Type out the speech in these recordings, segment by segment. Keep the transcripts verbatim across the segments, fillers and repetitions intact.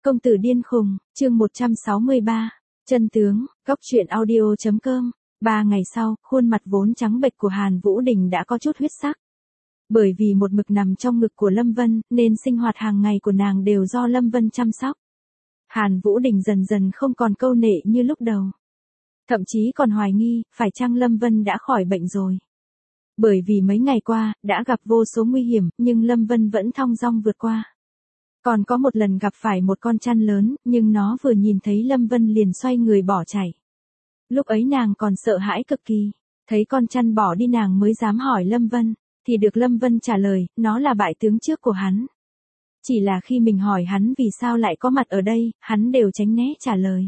Công tử điên khùng, chương một trăm sáu mươi ba, chân tướng, góc truyện audio.com. Ba ngày sau, khuôn mặt vốn trắng bệch của Hàn Vũ Đình đã có chút huyết sắc. Bởi vì một mực nằm trong ngực của Lâm Vân, nên sinh hoạt hàng ngày của nàng đều do Lâm Vân chăm sóc. Hàn Vũ Đình dần dần không còn câu nệ như lúc đầu. Thậm chí còn hoài nghi, phải chăng Lâm Vân đã khỏi bệnh rồi. Bởi vì mấy ngày qua, đã gặp vô số nguy hiểm, nhưng Lâm Vân vẫn thong dong vượt qua. Còn có một lần gặp phải một con chăn lớn, nhưng nó vừa nhìn thấy Lâm Vân liền xoay người bỏ chạy. Lúc ấy nàng còn sợ hãi cực kỳ, thấy con chăn bỏ đi nàng mới dám hỏi Lâm Vân, thì được Lâm Vân trả lời, nó là bại tướng trước của hắn. Chỉ là khi mình hỏi hắn vì sao lại có mặt ở đây, hắn đều tránh né trả lời.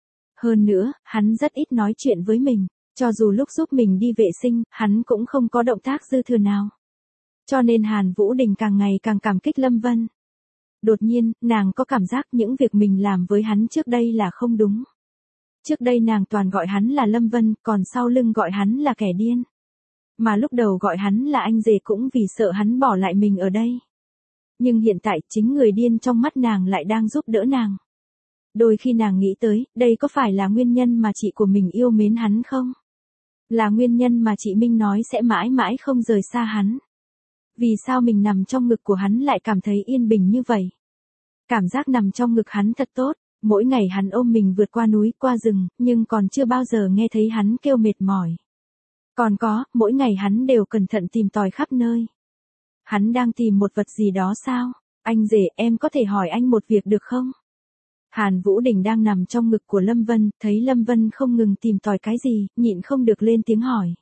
Hơn nữa, hắn rất ít nói chuyện với mình, cho dù lúc giúp mình đi vệ sinh, hắn cũng không có động tác dư thừa nào. Cho nên Hàn Vũ Đình càng ngày càng cảm kích Lâm Vân. Đột nhiên, nàng có cảm giác những việc mình làm với hắn trước đây là không đúng. Trước đây nàng toàn gọi hắn là Lâm Vân, còn sau lưng gọi hắn là kẻ điên. Mà lúc đầu gọi hắn là anh rể cũng vì sợ hắn bỏ lại mình ở đây. Nhưng hiện tại chính người điên trong mắt nàng lại đang giúp đỡ nàng. Đôi khi nàng nghĩ tới, đây có phải là nguyên nhân mà chị của mình yêu mến hắn không? Là nguyên nhân mà chị Minh nói sẽ mãi mãi không rời xa hắn. Vì sao mình nằm trong ngực của hắn lại cảm thấy yên bình như vậy? Cảm giác nằm trong ngực hắn thật tốt, mỗi ngày hắn ôm mình vượt qua núi qua rừng, nhưng còn chưa bao giờ nghe thấy hắn kêu mệt mỏi. Còn có, mỗi ngày hắn đều cẩn thận tìm tòi khắp nơi. Hắn đang tìm một vật gì đó sao? Anh rể, em có thể hỏi anh một việc được không? Hàn Vũ Đình đang nằm trong ngực của Lâm Vân, thấy Lâm Vân không ngừng tìm tòi cái gì, nhịn không được lên tiếng hỏi.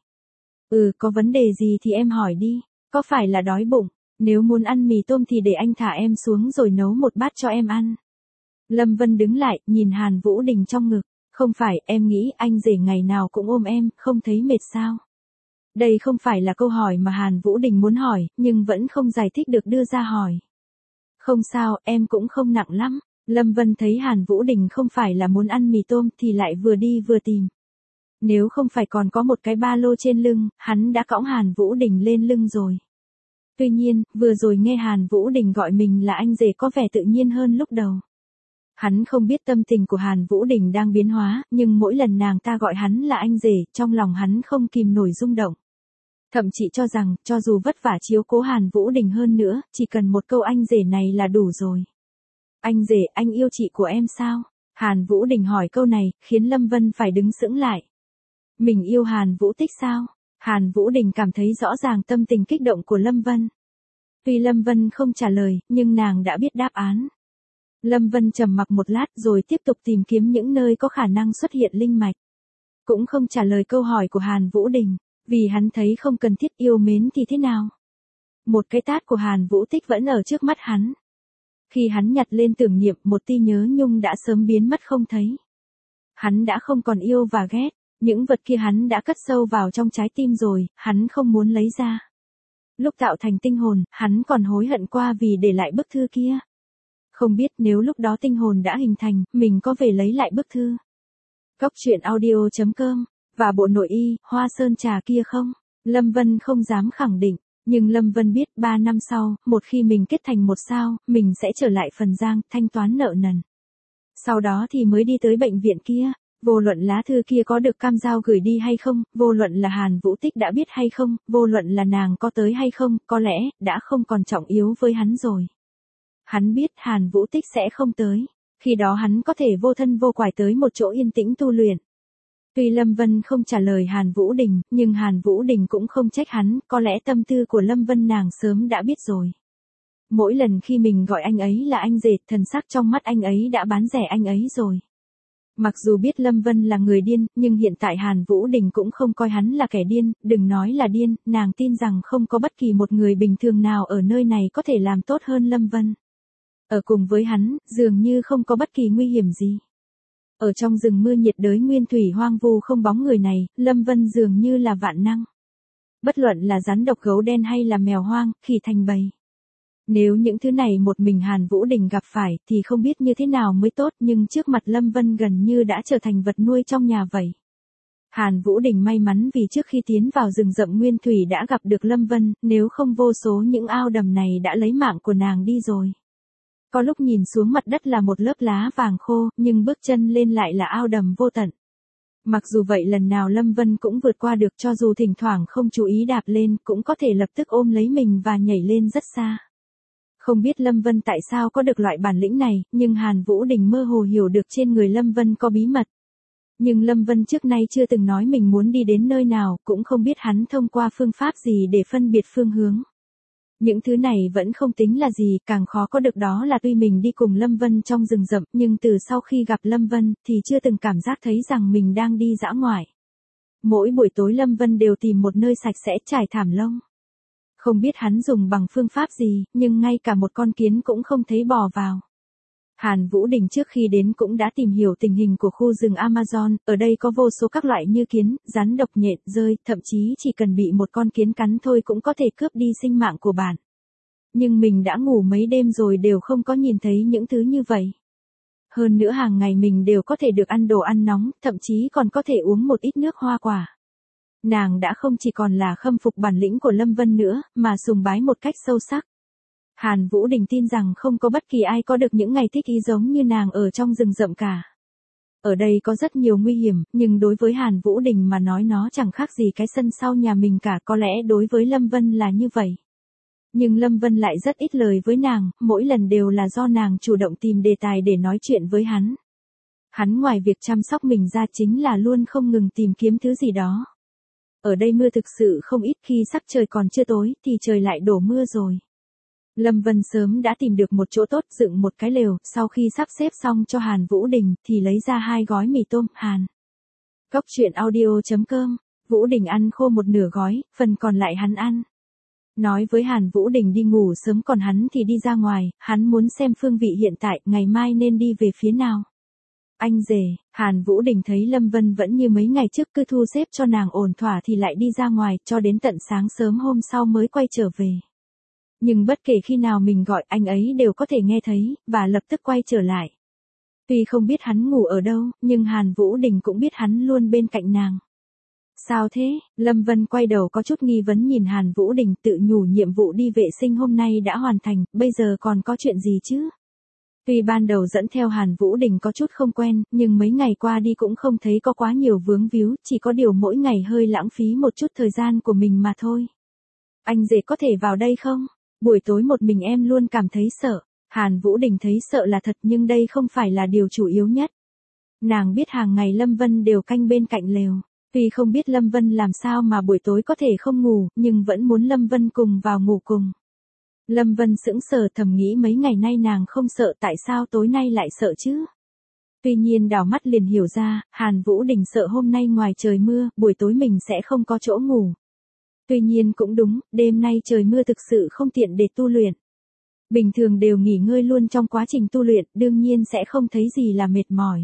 Ừ, có vấn đề gì thì em hỏi đi, có phải là đói bụng, nếu muốn ăn mì tôm thì để anh thả em xuống rồi nấu một bát cho em ăn. Lâm Vân đứng lại, nhìn Hàn Vũ Đình trong ngực, không phải, em nghĩ anh rể ngày nào cũng ôm em, không thấy mệt sao? Đây không phải là câu hỏi mà Hàn Vũ Đình muốn hỏi, nhưng vẫn không giải thích được đưa ra hỏi. Không sao, em cũng không nặng lắm. Lâm Vân thấy Hàn Vũ Đình không phải là muốn ăn mì tôm thì lại vừa đi vừa tìm. Nếu không phải còn có một cái ba lô trên lưng, hắn đã cõng Hàn Vũ Đình lên lưng rồi. Tuy nhiên, vừa rồi nghe Hàn Vũ Đình gọi mình là anh rể có vẻ tự nhiên hơn lúc đầu. Hắn không biết tâm tình của Hàn Vũ Đình đang biến hóa, nhưng mỗi lần nàng ta gọi hắn là anh rể, trong lòng hắn không kìm nổi rung động. Thậm chí cho rằng, cho dù vất vả chiếu cố Hàn Vũ Đình hơn nữa, chỉ cần một câu anh rể này là đủ rồi. Anh rể, anh yêu chị của em sao? Hàn Vũ Đình hỏi câu này, khiến Lâm Vân phải đứng sững lại. Mình yêu Hàn Vũ Tích sao? Hàn Vũ Đình cảm thấy rõ ràng tâm tình kích động của Lâm Vân. Tuy Lâm Vân không trả lời, nhưng nàng đã biết đáp án. Lâm Vân trầm mặc một lát rồi tiếp tục tìm kiếm những nơi có khả năng xuất hiện linh mạch. Cũng không trả lời câu hỏi của Hàn Vũ Đình, vì hắn thấy không cần thiết, yêu mến thì thế nào. Một cái tát của Hàn Vũ Tích vẫn ở trước mắt hắn. Khi hắn nhặt lên tưởng niệm, một tia nhớ nhung đã sớm biến mất không thấy. Hắn đã không còn yêu và ghét, những vật kia hắn đã cất sâu vào trong trái tim rồi, hắn không muốn lấy ra. Lúc tạo thành tinh hồn, hắn còn hối hận qua vì để lại bức thư kia. Không biết nếu lúc đó tinh hồn đã hình thành, mình có về lấy lại bức thư. Góc truyện audio.com, và bộ nội y, hoa sơn trà kia không? Lâm Vân không dám khẳng định. Nhưng Lâm Vân biết ba năm sau, một khi mình kết thành một sao, mình sẽ trở lại Phần Giang, thanh toán nợ nần. Sau đó thì mới đi tới bệnh viện kia, vô luận lá thư kia có được Cam Giao gửi đi hay không, vô luận là Hàn Vũ Tích đã biết hay không, vô luận là nàng có tới hay không, có lẽ, đã không còn trọng yếu với hắn rồi. Hắn biết Hàn Vũ Tích sẽ không tới, khi đó hắn có thể vô thân vô quải tới một chỗ yên tĩnh tu luyện. Tuy Lâm Vân không trả lời Hàn Vũ Đình, nhưng Hàn Vũ Đình cũng không trách hắn, có lẽ tâm tư của Lâm Vân nàng sớm đã biết rồi. Mỗi lần khi mình gọi anh ấy là anh rể, thần sắc trong mắt anh ấy đã bán rẻ anh ấy rồi. Mặc dù biết Lâm Vân là người điên, nhưng hiện tại Hàn Vũ Đình cũng không coi hắn là kẻ điên, đừng nói là điên, nàng tin rằng không có bất kỳ một người bình thường nào ở nơi này có thể làm tốt hơn Lâm Vân. Ở cùng với hắn, dường như không có bất kỳ nguy hiểm gì. Ở trong rừng mưa nhiệt đới nguyên thủy hoang vu không bóng người này, Lâm Vân dường như là vạn năng. Bất luận là rắn độc gấu đen hay là mèo hoang, khỉ thành bầy. Nếu những thứ này một mình Hàn Vũ Đình gặp phải thì không biết như thế nào mới tốt, nhưng trước mặt Lâm Vân gần như đã trở thành vật nuôi trong nhà vậy. Hàn Vũ Đình may mắn vì trước khi tiến vào rừng rậm nguyên thủy đã gặp được Lâm Vân, nếu không vô số những ao đầm này đã lấy mạng của nàng đi rồi. Có lúc nhìn xuống mặt đất là một lớp lá vàng khô, nhưng bước chân lên lại là ao đầm vô tận. Mặc dù vậy lần nào Lâm Vân cũng vượt qua được, cho dù thỉnh thoảng không chú ý đạp lên, cũng có thể lập tức ôm lấy mình và nhảy lên rất xa. Không biết Lâm Vân tại sao có được loại bản lĩnh này, nhưng Hàn Vũ Đình mơ hồ hiểu được trên người Lâm Vân có bí mật. Nhưng Lâm Vân trước nay chưa từng nói mình muốn đi đến nơi nào, cũng không biết hắn thông qua phương pháp gì để phân biệt phương hướng. Những thứ này vẫn không tính là gì, càng khó có được đó là tuy mình đi cùng Lâm Vân trong rừng rậm, nhưng từ sau khi gặp Lâm Vân, thì chưa từng cảm giác thấy rằng mình đang đi dã ngoại. Mỗi buổi tối Lâm Vân đều tìm một nơi sạch sẽ trải thảm lông. Không biết hắn dùng bằng phương pháp gì, nhưng ngay cả một con kiến cũng không thấy bò vào. Hàn Vũ Đình trước khi đến cũng đã tìm hiểu tình hình của khu rừng Amazon, ở đây có vô số các loại như kiến, rắn độc, nhện, dơi, thậm chí chỉ cần bị một con kiến cắn thôi cũng có thể cướp đi sinh mạng của bạn. Nhưng mình đã ngủ mấy đêm rồi đều không có nhìn thấy những thứ như vậy. Hơn nữa hàng ngày mình đều có thể được ăn đồ ăn nóng, thậm chí còn có thể uống một ít nước hoa quả. Nàng đã không chỉ còn là khâm phục bản lĩnh của Lâm Vân nữa, mà sùng bái một cách sâu sắc. Hàn Vũ Đình tin rằng không có bất kỳ ai có được những ngày thích ý giống như nàng ở trong rừng rậm cả. Ở đây có rất nhiều nguy hiểm, nhưng đối với Hàn Vũ Đình mà nói nó chẳng khác gì cái sân sau nhà mình cả, có lẽ đối với Lâm Vân là như vậy. Nhưng Lâm Vân lại rất ít lời với nàng, mỗi lần đều là do nàng chủ động tìm đề tài để nói chuyện với hắn. Hắn ngoài việc chăm sóc mình ra chính là luôn không ngừng tìm kiếm thứ gì đó. Ở đây mưa thực sự không ít, khi sắc trời còn chưa tối thì trời lại đổ mưa rồi. Lâm Vân sớm đã tìm được một chỗ tốt, dựng một cái lều, sau khi sắp xếp xong cho Hàn Vũ Đình thì lấy ra hai gói mì tôm. Hàn Cốc truyện audio chấm com. Vũ Đình ăn khô một nửa gói, phần còn lại hắn ăn. Nói với Hàn Vũ Đình đi ngủ sớm, còn hắn thì đi ra ngoài, hắn muốn xem phương vị hiện tại, ngày mai nên đi về phía nào. Anh rể, Hàn Vũ Đình thấy Lâm Vân vẫn như mấy ngày trước cứ thu xếp cho nàng ổn thỏa thì lại đi ra ngoài, cho đến tận sáng sớm hôm sau mới quay trở về. Nhưng bất kể khi nào mình gọi anh ấy đều có thể nghe thấy, và lập tức quay trở lại. Tuy không biết hắn ngủ ở đâu, nhưng Hàn Vũ Đình cũng biết hắn luôn bên cạnh nàng. Sao thế? Lâm Vân quay đầu có chút nghi vấn nhìn Hàn Vũ Đình, tự nhủ nhiệm vụ đi vệ sinh hôm nay đã hoàn thành, bây giờ còn có chuyện gì chứ? Tuy ban đầu dẫn theo Hàn Vũ Đình có chút không quen, nhưng mấy ngày qua đi cũng không thấy có quá nhiều vướng víu, chỉ có điều mỗi ngày hơi lãng phí một chút thời gian của mình mà thôi. Anh rể có thể vào đây không? Buổi tối một mình em luôn cảm thấy sợ. Hàn Vũ Đình thấy sợ là thật, nhưng đây không phải là điều chủ yếu nhất. Nàng biết hàng ngày Lâm Vân đều canh bên cạnh lều. Tuy không biết Lâm Vân làm sao mà buổi tối có thể không ngủ, nhưng vẫn muốn Lâm Vân cùng vào ngủ cùng. Lâm Vân sững sờ thầm nghĩ mấy ngày nay nàng không sợ, tại sao tối nay lại sợ chứ? Tuy nhiên đảo mắt liền hiểu ra, Hàn Vũ Đình sợ hôm nay ngoài trời mưa, buổi tối mình sẽ không có chỗ ngủ. Tuy nhiên cũng đúng, đêm nay trời mưa thực sự không tiện để tu luyện. Bình thường đều nghỉ ngơi luôn trong quá trình tu luyện, đương nhiên sẽ không thấy gì là mệt mỏi.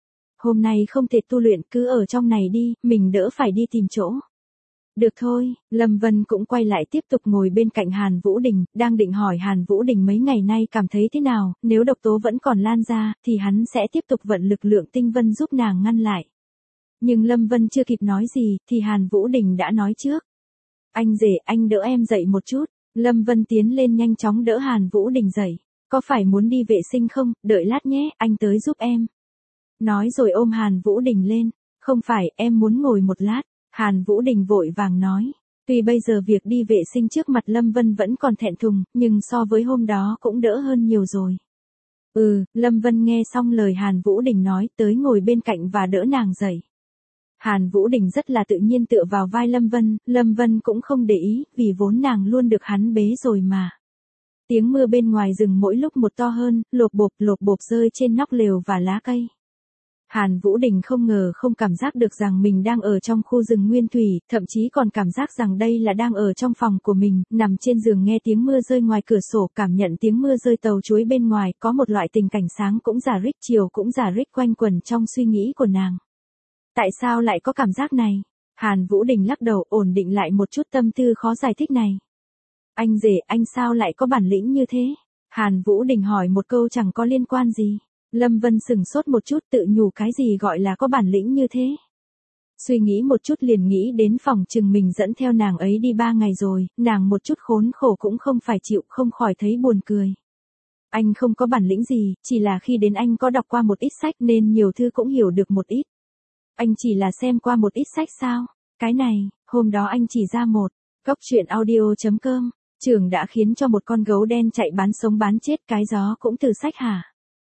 Hôm nay không thể tu luyện, cứ ở trong này đi, mình đỡ phải đi tìm chỗ. Được thôi, Lâm Vân cũng quay lại tiếp tục ngồi bên cạnh Hàn Vũ Đình, đang định hỏi Hàn Vũ Đình mấy ngày nay cảm thấy thế nào, nếu độc tố vẫn còn lan ra, thì hắn sẽ tiếp tục vận lực lượng tinh vân giúp nàng ngăn lại. Nhưng Lâm Vân chưa kịp nói gì, thì Hàn Vũ Đình đã nói trước. Anh rể, anh đỡ em dậy một chút. Lâm Vân tiến lên nhanh chóng đỡ Hàn Vũ Đình dậy. Có phải muốn đi vệ sinh không, đợi lát nhé, anh tới giúp em. Nói rồi ôm Hàn Vũ Đình lên. Không phải, em muốn ngồi một lát. Hàn Vũ Đình vội vàng nói. Tuy bây giờ việc đi vệ sinh trước mặt Lâm Vân vẫn còn thẹn thùng, nhưng so với hôm đó cũng đỡ hơn nhiều rồi. Ừ, Lâm Vân nghe xong lời Hàn Vũ Đình nói, tới ngồi bên cạnh và đỡ nàng dậy. Hàn Vũ Đình rất là tự nhiên tựa vào vai Lâm Vân, Lâm Vân cũng không để ý, vì vốn nàng luôn được hắn bế rồi mà. Tiếng mưa bên ngoài rừng mỗi lúc một to hơn, lộp bộp lộp bộp rơi trên nóc lều và lá cây. Hàn Vũ Đình không ngờ không cảm giác được rằng mình đang ở trong khu rừng nguyên thủy, thậm chí còn cảm giác rằng đây là đang ở trong phòng của mình, nằm trên giường nghe tiếng mưa rơi ngoài cửa sổ, cảm nhận tiếng mưa rơi tàu chuối bên ngoài, có một loại tình cảnh sáng cũng rả rích chiều cũng rả rích quanh quẩn trong suy nghĩ của nàng. Tại sao lại có cảm giác này? Hàn Vũ Đình lắc đầu, ổn định lại một chút tâm tư khó giải thích này. Anh rể, anh sao lại có bản lĩnh như thế? Hàn Vũ Đình hỏi một câu chẳng có liên quan gì. Lâm Vân sừng sốt một chút, tự nhủ cái gì gọi là có bản lĩnh như thế. Suy nghĩ một chút liền nghĩ đến phòng chừng mình dẫn theo nàng ấy đi ba ngày rồi, nàng một chút khốn khổ cũng không phải chịu, không khỏi thấy buồn cười. Anh không có bản lĩnh gì, chỉ là khi đến anh có đọc qua một ít sách nên nhiều thứ cũng hiểu được một ít. Anh chỉ là xem qua một ít sách sao? Cái này, hôm đó anh chỉ ra một. Góc truyện audio.com, Trường đã khiến cho một con gấu đen chạy bán sống bán chết, cái gió cũng từ sách hả?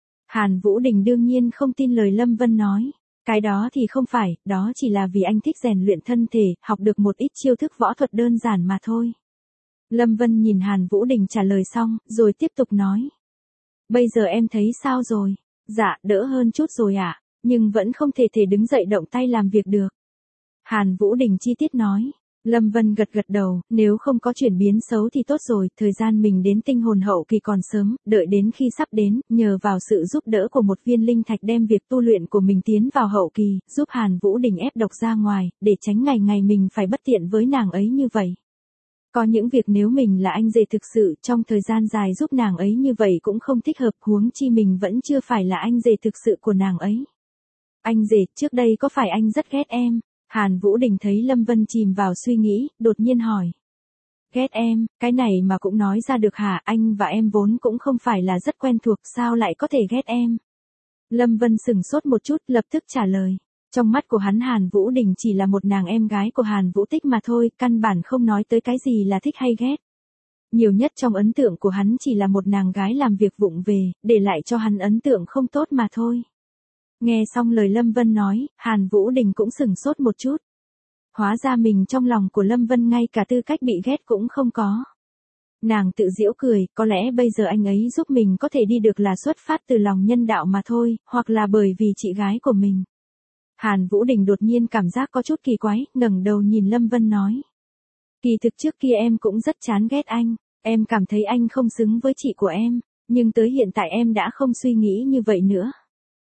Hàn Vũ Đình đương nhiên không tin lời Lâm Vân nói. Cái đó thì không phải, đó chỉ là vì anh thích rèn luyện thân thể, học được một ít chiêu thức võ thuật đơn giản mà thôi. Lâm Vân nhìn Hàn Vũ Đình trả lời xong, rồi tiếp tục nói. Bây giờ em thấy sao rồi? Dạ, đỡ hơn chút rồi ạ, à, nhưng vẫn không thể thể đứng dậy động tay làm việc được. Hàn Vũ Đình chi tiết nói. Lâm Vân gật gật đầu, nếu không có chuyển biến xấu thì tốt rồi, thời gian mình đến tinh hồn hậu kỳ còn sớm, đợi đến khi sắp đến, nhờ vào sự giúp đỡ của một viên linh thạch đem việc tu luyện của mình tiến vào hậu kỳ, giúp Hàn Vũ Đình ép độc ra ngoài, để tránh ngày ngày mình phải bất tiện với nàng ấy như vậy. Có những việc nếu mình là anh rể thực sự, trong thời gian dài giúp nàng ấy như vậy cũng không thích hợp, huống chi mình vẫn chưa phải là anh rể thực sự của nàng ấy. Anh rể, trước đây có phải anh rất ghét em? Hàn Vũ Đình thấy Lâm Vân chìm vào suy nghĩ, đột nhiên hỏi. Ghét em, cái này mà cũng nói ra được hả? Anh và em vốn cũng không phải là rất quen thuộc, sao lại có thể ghét em? Lâm Vân sững sốt một chút, lập tức trả lời. Trong mắt của hắn Hàn Vũ Đình chỉ là một nàng em gái của Hàn Vũ Tích mà thôi, căn bản không nói tới cái gì là thích hay ghét. Nhiều nhất trong ấn tượng của hắn chỉ là một nàng gái làm việc vụng về, để lại cho hắn ấn tượng không tốt mà thôi. Nghe xong lời Lâm Vân nói, Hàn Vũ Đình cũng sửng sốt một chút. Hóa ra mình trong lòng của Lâm Vân ngay cả tư cách bị ghét cũng không có. Nàng tự giễu cười, có lẽ bây giờ anh ấy giúp mình có thể đi được là xuất phát từ lòng nhân đạo mà thôi, hoặc là bởi vì chị gái của mình. Hàn Vũ Đình đột nhiên cảm giác có chút kỳ quái, ngẩng đầu nhìn Lâm Vân nói. Kỳ thực trước kia em cũng rất chán ghét anh, em cảm thấy anh không xứng với chị của em, nhưng tới hiện tại em đã không suy nghĩ như vậy nữa.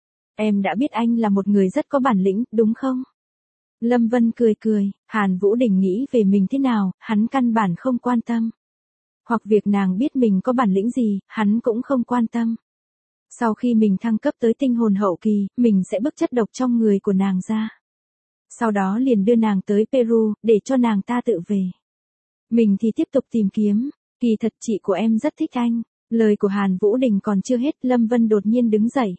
Em đã biết anh là một người rất có bản lĩnh, đúng không? Lâm Vân cười cười, Hàn Vũ Đình nghĩ về mình thế nào, hắn căn bản không quan tâm. Hoặc việc nàng biết mình có bản lĩnh gì, hắn cũng không quan tâm. Sau khi mình thăng cấp tới tinh hồn hậu kỳ, mình sẽ bức chất độc trong người của nàng ra. Sau đó liền đưa nàng tới Peru, để cho nàng ta tự về. Mình thì tiếp tục tìm kiếm, kỳ thật chị của em rất thích anh. Lời của Hàn Vũ Đình còn chưa hết, Lâm Vân đột nhiên đứng dậy.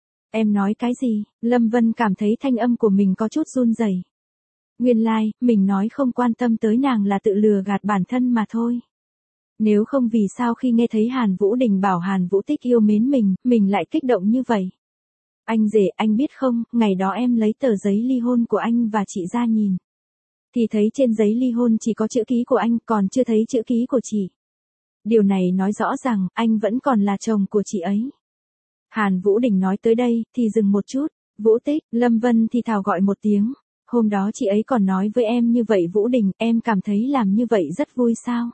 Em nói cái gì? Lâm Vân cảm thấy thanh âm của mình có chút run rẩy. Nguyên lai, like, mình nói không quan tâm tới nàng là tự lừa gạt bản thân mà thôi. Nếu không vì sao khi nghe thấy Hàn Vũ Đình bảo Hàn Vũ Tích yêu mến mình, mình lại kích động như vậy. Anh rể, anh biết không, ngày đó em lấy tờ giấy ly hôn của anh và chị ra nhìn. Thì thấy trên giấy ly hôn chỉ có chữ ký của anh, còn chưa thấy chữ ký của chị. Điều này nói rõ rằng, anh vẫn còn là chồng của chị ấy. Hàn Vũ Đình nói tới đây, thì dừng một chút. Vũ Tích, Lâm Vân thì thào gọi một tiếng. Hôm đó chị ấy còn nói với em như vậy Vũ Đình, em cảm thấy làm như vậy rất vui sao?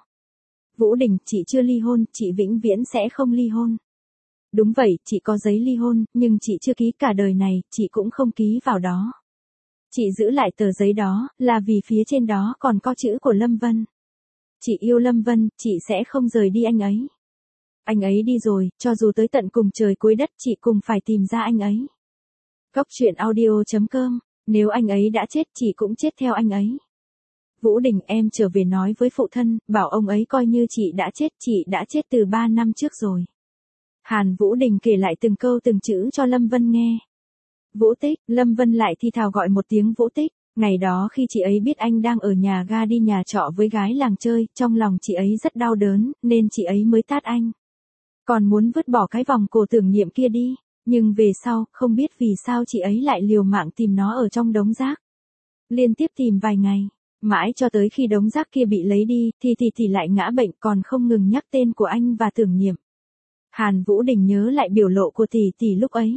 Vũ Đình, chị chưa ly hôn, chị vĩnh viễn sẽ không ly hôn. Đúng vậy, chị có giấy ly hôn, nhưng chị chưa ký cả đời này, chị cũng không ký vào đó. Chị giữ lại tờ giấy đó, là vì phía trên đó còn có chữ của Lâm Vân. Chị yêu Lâm Vân, chị sẽ không rời đi anh ấy. Anh ấy đi rồi, cho dù tới tận cùng trời cuối đất chị cùng phải tìm ra anh ấy. Góc truyện audio.com, nếu anh ấy đã chết chị cũng chết theo anh ấy. Vũ Đình, em trở về nói với phụ thân, bảo ông ấy coi như chị đã chết, chị đã chết từ ba năm trước rồi. Hàn Vũ Đình kể lại từng câu từng chữ cho Lâm Vân nghe. Vũ Tích, Lâm Vân lại thi thào gọi một tiếng Vũ Tích. Ngày đó khi chị ấy biết anh đang ở nhà ga đi nhà trọ với gái làng chơi, trong lòng chị ấy rất đau đớn, nên chị ấy mới tát anh. Còn muốn vứt bỏ cái vòng cổ tưởng niệm kia đi, nhưng về sau, không biết vì sao chị ấy lại liều mạng tìm nó ở trong đống rác. Liên tiếp tìm vài ngày, mãi cho tới khi đống rác kia bị lấy đi, thì thì thì lại ngã bệnh, còn không ngừng nhắc tên của anh và tưởng niệm. Hàn Vũ Đình nhớ lại biểu lộ của tỷ tỷ lúc ấy.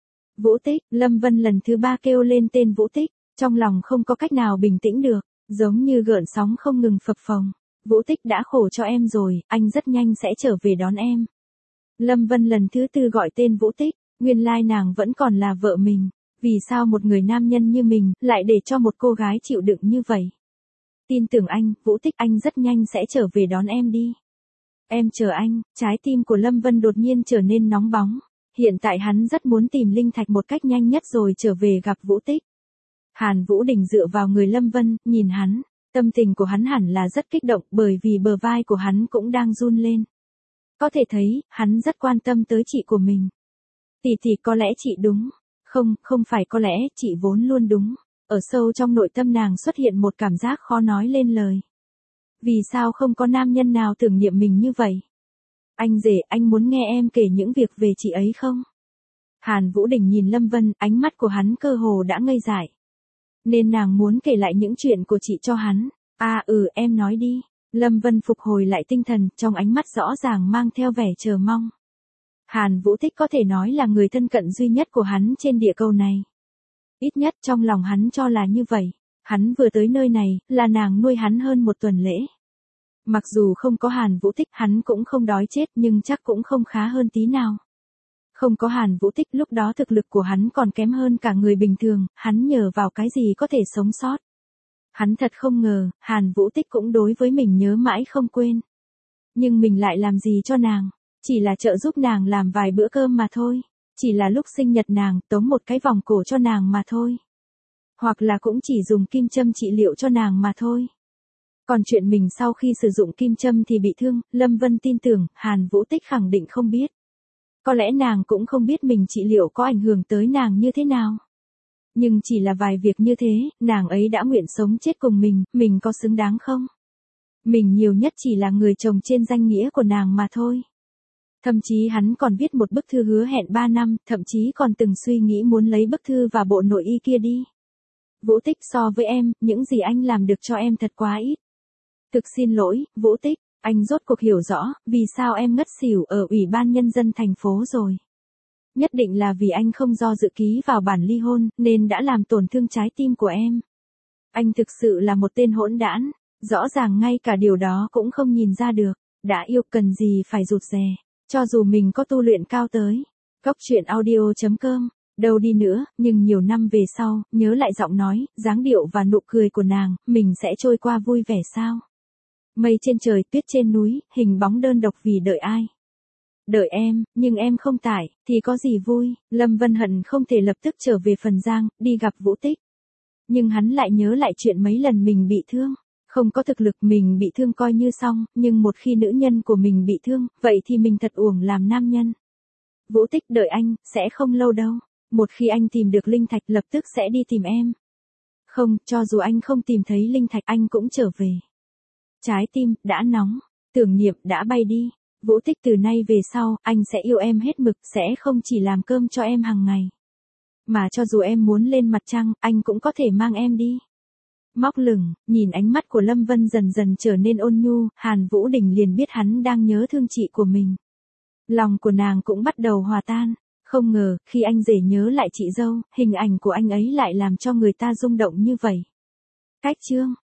Vũ Tích, Lâm Vân lần thứ ba kêu lên tên Vũ Tích, trong lòng không có cách nào bình tĩnh được, giống như gợn sóng không ngừng phập phồng. Vũ Tích đã khổ cho em rồi, anh rất nhanh sẽ trở về đón em. Lâm Vân lần thứ tư gọi tên Vũ Tích, nguyên lai nàng vẫn còn là vợ mình, vì sao một người nam nhân như mình, lại để cho một cô gái chịu đựng như vậy. Tin tưởng anh, Vũ Tích, anh rất nhanh sẽ trở về đón em đi. Em chờ anh, trái tim của Lâm Vân đột nhiên trở nên nóng bóng, hiện tại hắn rất muốn tìm linh thạch một cách nhanh nhất rồi trở về gặp Vũ Tích. Hàn Vũ Đình dựa vào người Lâm Vân, nhìn hắn, tâm tình của hắn hẳn là rất kích động bởi vì bờ vai của hắn cũng đang run lên. Có thể thấy, hắn rất quan tâm tới chị của mình. Tỷ tỷ có lẽ chị đúng. Không, không phải có lẽ, chị vốn luôn đúng. Ở sâu trong nội tâm nàng xuất hiện một cảm giác khó nói lên lời. Vì sao không có nam nhân nào tưởng niệm mình như vậy? Anh rể, anh muốn nghe em kể những việc về chị ấy không? Hàn Vũ Đình nhìn Lâm Vân, ánh mắt của hắn cơ hồ đã ngây dại. Nên nàng muốn kể lại những chuyện của chị cho hắn. À ừ, em nói đi. Lâm Vân phục hồi lại tinh thần, trong ánh mắt rõ ràng mang theo vẻ chờ mong. Hàn Vũ Tích có thể nói là người thân cận duy nhất của hắn trên địa cầu này. Ít nhất trong lòng hắn cho là như vậy. Hắn vừa tới nơi này, là nàng nuôi hắn hơn một tuần lễ. Mặc dù không có Hàn Vũ Tích, hắn cũng không đói chết nhưng chắc cũng không khá hơn tí nào. Không có Hàn Vũ Tích lúc đó thực lực của hắn còn kém hơn cả người bình thường, hắn nhờ vào cái gì có thể sống sót. Hắn thật không ngờ, Hàn Vũ Tích cũng đối với mình nhớ mãi không quên. Nhưng mình lại làm gì cho nàng? Chỉ là trợ giúp nàng làm vài bữa cơm mà thôi. Chỉ là lúc sinh nhật nàng, tống một cái vòng cổ cho nàng mà thôi. Hoặc là cũng chỉ dùng kim châm trị liệu cho nàng mà thôi. Còn chuyện mình sau khi sử dụng kim châm thì bị thương, Lâm Vân tin tưởng, Hàn Vũ Tích khẳng định không biết. Có lẽ nàng cũng không biết mình trị liệu có ảnh hưởng tới nàng như thế nào. Nhưng chỉ là vài việc như thế, nàng ấy đã nguyện sống chết cùng mình, mình có xứng đáng không? Mình nhiều nhất chỉ là người chồng trên danh nghĩa của nàng mà thôi. Thậm chí hắn còn viết một bức thư hứa hẹn ba năm, thậm chí còn từng suy nghĩ muốn lấy bức thư và bộ nội y kia đi. Vũ Tích, so với em, những gì anh làm được cho em thật quá ít. Thực xin lỗi, Vũ Tích, anh rốt cuộc hiểu rõ, vì sao em ngất xỉu ở Ủy ban Nhân dân thành phố rồi. Nhất định là vì anh không do dự ký vào bản ly hôn, nên đã làm tổn thương trái tim của em. Anh thực sự là một tên hỗn đản, rõ ràng ngay cả điều đó cũng không nhìn ra được, đã yêu cần gì phải rụt rè, cho dù mình có tu luyện cao tới. Góc truyện audio chấm com, đâu đi nữa, nhưng nhiều năm về sau, nhớ lại giọng nói, dáng điệu và nụ cười của nàng, mình sẽ trôi qua vui vẻ sao? Mây trên trời, tuyết trên núi, hình bóng đơn độc vì đợi ai? Đợi em, nhưng em không tại, thì có gì vui? Lâm Vân hận không thể lập tức trở về Phần Giang, đi gặp Vũ Tích. Nhưng hắn lại nhớ lại chuyện mấy lần mình bị thương. Không có thực lực mình bị thương coi như xong, nhưng một khi nữ nhân của mình bị thương, vậy thì mình thật uổng làm nam nhân. Vũ Tích, đợi anh, sẽ không lâu đâu. Một khi anh tìm được linh thạch lập tức sẽ đi tìm em. Không, cho dù anh không tìm thấy linh thạch anh cũng trở về. Trái tim, đã nóng, tưởng niệm, đã bay đi. Vũ Tích, từ nay về sau, anh sẽ yêu em hết mực, sẽ không chỉ làm cơm cho em hàng ngày. Mà cho dù em muốn lên mặt trăng, anh cũng có thể mang em đi. Móc lửng, nhìn ánh mắt của Lâm Vân dần dần trở nên ôn nhu, Hàn Vũ Đình liền biết hắn đang nhớ thương chị của mình. Lòng của nàng cũng bắt đầu hòa tan. Không ngờ, khi anh rể nhớ lại chị dâu, hình ảnh của anh ấy lại làm cho người ta rung động như vậy. Cách chương